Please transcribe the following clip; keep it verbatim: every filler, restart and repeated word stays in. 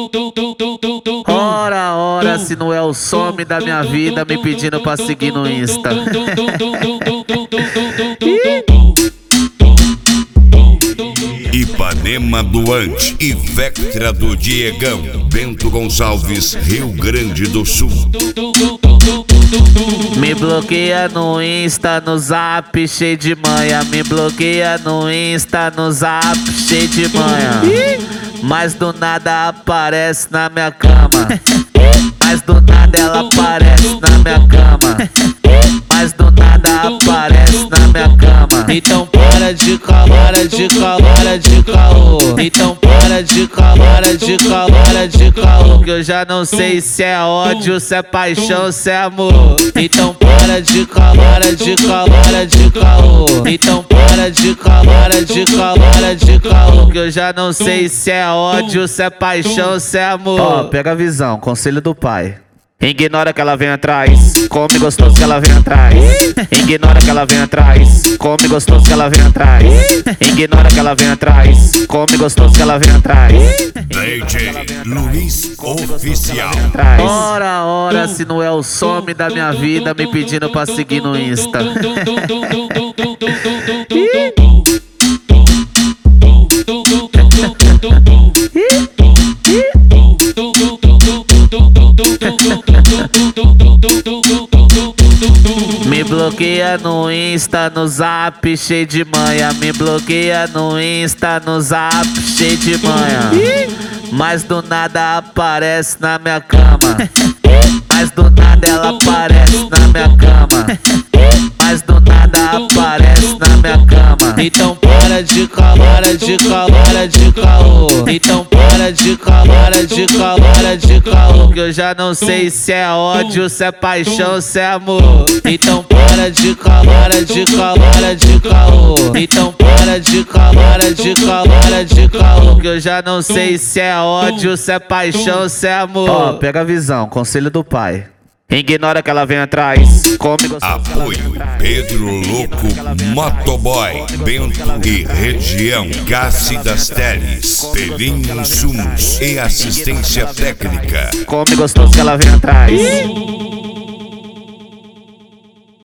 Ora, ora, se não é o some da minha vida me pedindo pra seguir no Insta. Ipanema Duante e Vectra do Diegão, Bento Gonçalves, Rio Grande do Sul. Me bloqueia no Insta, no Zap, cheio de manha. Me bloqueia no Insta, no Zap, cheio de manha. Mas do nada aparece na minha cama. Mas do nada ela aparece na minha cama. Mas do nada aparece na minha cama. Então para de caô, para de caô, para de caô. Então para de caô, para de caô, para de caô. Que eu já não sei se é ódio, se é paixão, se é amor. Então para de caô, para de caô, para de caô. Então para de caô, para de caô, para de caô. Que eu já não sei se é ódio, se é paixão, se é amor. Ó, pega a visão, conselho do pai. Ignora que ela vem atrás, come gostoso que ela vem atrás. Ignora que ela vem atrás, come gostoso que ela vem atrás. Ignora que ela vem atrás, come gostoso que ela vem atrás. D J Luiz Oficial. Ora, ora, se não é o some da minha vida me pedindo pra seguir no Insta. Me bloqueia no Insta, no Zap, cheio de manha. Me bloqueia no Insta, no Zap, cheio de manha. Mas do nada aparece na minha cama. Mas do nada ela aparece na minha cama. Mas do nada aparece na minha cama. Então para de caô, para de caô, para de caô. Então para de caô, para de caô, para de caô. Que eu já não sei se é ódio, se é paixão, se é amor. Então para de caô, para de caô, para de caô. Então para de caô, para de caô, para de caô. Que eu já não sei se é ódio, se é paixão, se é amor. Ó, pega a visão, conselho do pai. Ignora que ela vem atrás, come gostoso. Apoio Pedro Louco Motoboy, Bento e região, Gassi das Teles, Pelim Insumos e assistência técnica. Come gostoso que ela vem atrás.